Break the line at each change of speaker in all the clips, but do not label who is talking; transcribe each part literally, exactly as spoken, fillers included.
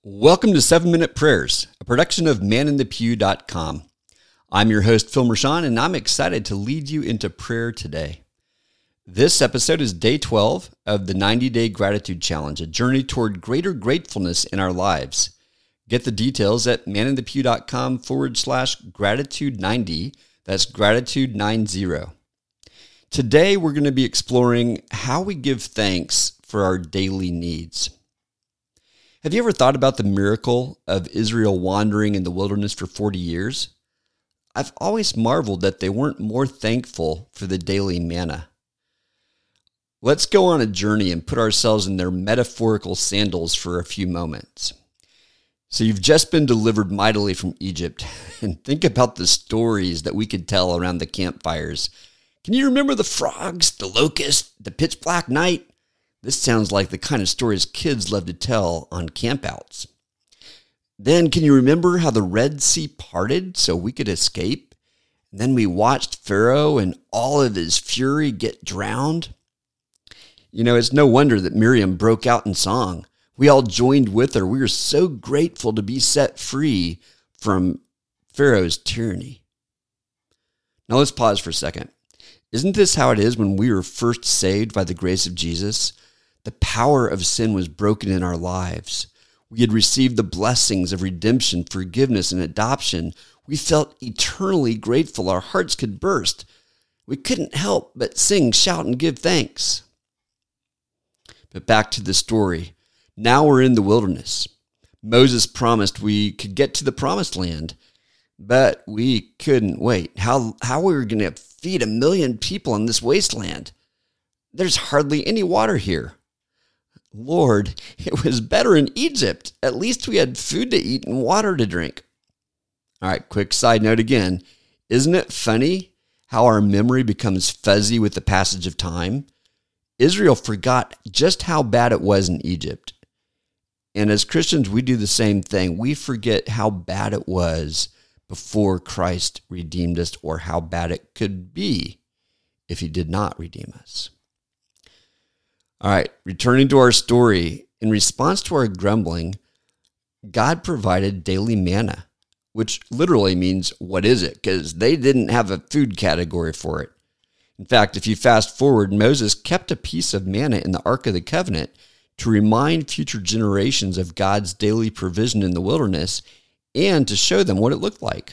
Welcome to seven minute Prayers, a production of man in the pew dot com. I'm your host, Phil Mershon, and I'm excited to lead you into prayer today. This episode is day twelve of the ninety-day Gratitude Challenge, a journey toward greater gratefulness in our lives. Get the details at man in the pew dot com forward slash gratitude ninety. That's gratitude ninety. Today, we're going to be exploring how we give thanks for our daily needs. Have you ever thought about the miracle of Israel wandering in the wilderness for forty years? I've always marveled that they weren't more thankful for the daily manna. Let's go on a journey and put ourselves in their metaphorical sandals for a few moments. So you've just been delivered mightily from Egypt, and think about the stories that we could tell around the campfires. Can you remember the frogs, the locusts, the pitch black night? This sounds like the kind of stories kids love to tell on campouts. Then, can you remember how the Red Sea parted so we could escape? And then we watched Pharaoh and all of his fury get drowned. You know, it's no wonder that Miriam broke out in song. We all joined with her. We were so grateful to be set free from Pharaoh's tyranny. Now let's pause for a second. Isn't this how it is when we were first saved by the grace of Jesus? The power of sin was broken in our lives. We had received the blessings of redemption, forgiveness, and adoption. We felt eternally grateful. Our hearts could burst. We couldn't help but sing, shout, and give thanks. But back to the story. Now we're in the wilderness. Moses promised we could get to the promised land, but we couldn't wait. How, how we were going to feed a million people in this wasteland? There's hardly any water here. Lord, it was better in Egypt. At least we had food to eat and water to drink. All right, quick side note again. Isn't it funny how our memory becomes fuzzy with the passage of time? Israel forgot just how bad it was in Egypt. And as Christians, we do the same thing. We forget how bad it was before Christ redeemed us, or how bad it could be if he did not redeem us. All right, returning to our story, in response to our grumbling, God provided daily manna, which literally means, what is it? Because they didn't have a food category for it. In fact, if you fast forward, Moses kept a piece of manna in the Ark of the Covenant to remind future generations of God's daily provision in the wilderness and to show them what it looked like.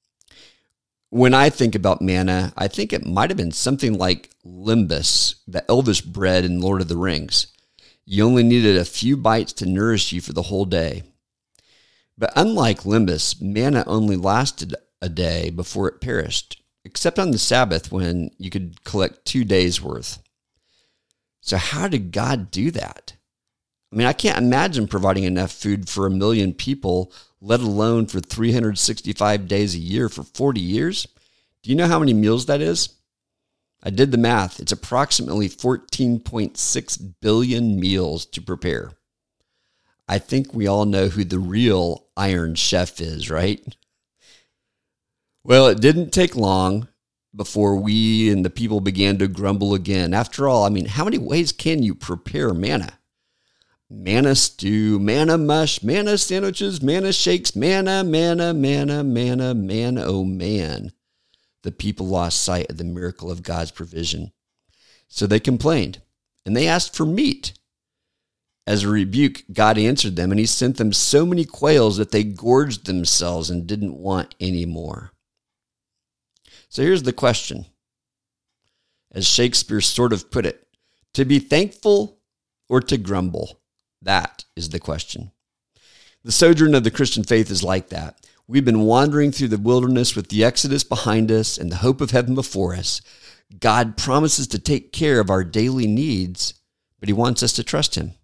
When I think about manna, I think it might have been something like limbus, the elvish bread in Lord of the Rings. You only needed a few bites to nourish you for the whole day. But unlike limbus, manna only lasted a day before it perished, except on the Sabbath when you could collect two days' worth. So how did God do that? I mean, I can't imagine providing enough food for a million people, let alone for three hundred sixty-five days a year for forty years. Do you know how many meals that is? I did the math. It's approximately fourteen point six billion meals to prepare. I think we all know who the real Iron Chef is, right? Well, it didn't take long before we and the people began to grumble again. After all, I mean, how many ways can you prepare manna? Manna stew, manna mush, manna sandwiches, manna shakes, manna, manna, manna, manna, man, oh man. The people lost sight of the miracle of God's provision. So they complained, and they asked for meat. As a rebuke, God answered them, and he sent them so many quails that they gorged themselves and didn't want any more. So here's the question. As Shakespeare sort of put it, to be thankful or to grumble? That is the question. The sojourn of the Christian faith is like that. We've been wandering through the wilderness with the Exodus behind us and the hope of heaven before us. God promises to take care of our daily needs, but he wants us to trust him.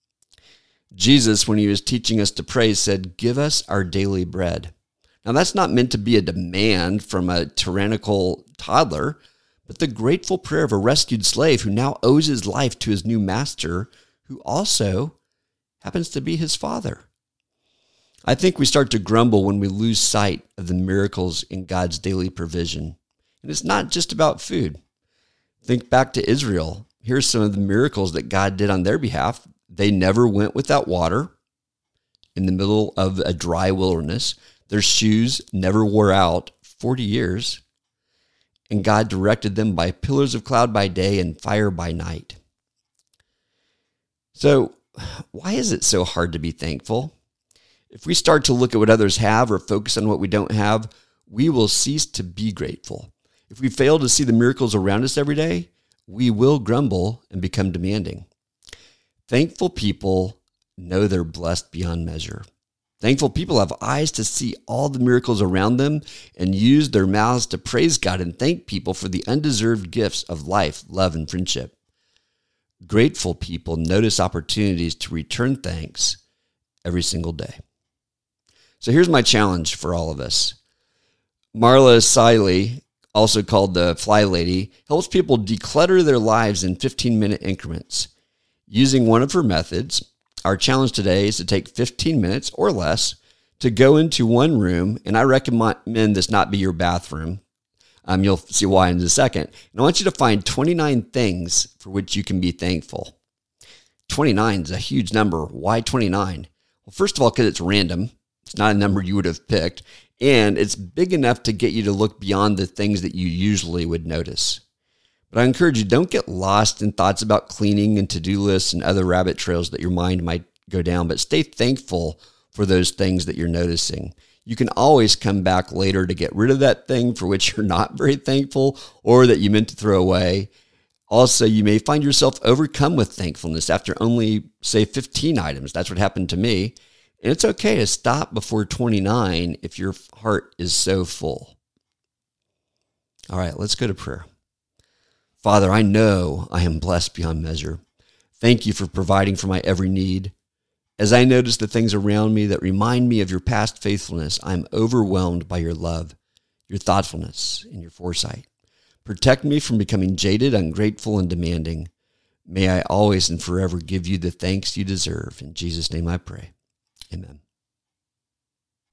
Jesus, when he was teaching us to pray, said, "Give us our daily bread." Now, that's not meant to be a demand from a tyrannical toddler, but the grateful prayer of a rescued slave who now owes his life to his new master, who also happens to be his father. I think we start to grumble when we lose sight of the miracles in God's daily provision. And it's not just about food. Think back to Israel. Here's some of the miracles that God did on their behalf. They never went without water. in the middle of a dry wilderness. Their shoes never wore out forty years. And God directed them by pillars of cloud by day and fire by night. So, why is it so hard to be thankful? If we start to look at what others have or focus on what we don't have, we will cease to be grateful. If we fail to see the miracles around us every day, we will grumble and become demanding. Thankful people know they're blessed beyond measure. Thankful people have eyes to see all the miracles around them and use their mouths to praise God and thank people for the undeserved gifts of life, love, and friendship. Grateful people notice opportunities to return thanks every single day. So here's my challenge for all of us. Marla Siley, also called the Fly Lady, helps people declutter their lives in fifteen-minute increments. Using one of her methods, our challenge today is to take fifteen minutes or less to go into one room, and I recommend this not be your bathroom. Um, you'll see why in a second. And I want you to find twenty-nine things for which you can be thankful. twenty-nine is a huge number. Why twenty-nine? Well, first of all, because it's random. It's not a number you would have picked. And it's big enough to get you to look beyond the things that you usually would notice. But I encourage you, don't get lost in thoughts about cleaning and to-do lists and other rabbit trails that your mind might go down, but stay thankful for those things that you're noticing. You can always come back later to get rid of that thing for which you're not very thankful or that you meant to throw away. Also, you may find yourself overcome with thankfulness after only, say, fifteen items. That's what happened to me. And it's okay to stop before twenty-nine if your heart is so full. All right, let's go to prayer. Father, I know I am blessed beyond measure. Thank you for providing for my every need. As I notice the things around me that remind me of your past faithfulness, I'm overwhelmed by your love, your thoughtfulness, and your foresight. Protect me from becoming jaded, ungrateful, and demanding. May I always and forever give you the thanks you deserve. In Jesus' name I pray. Amen.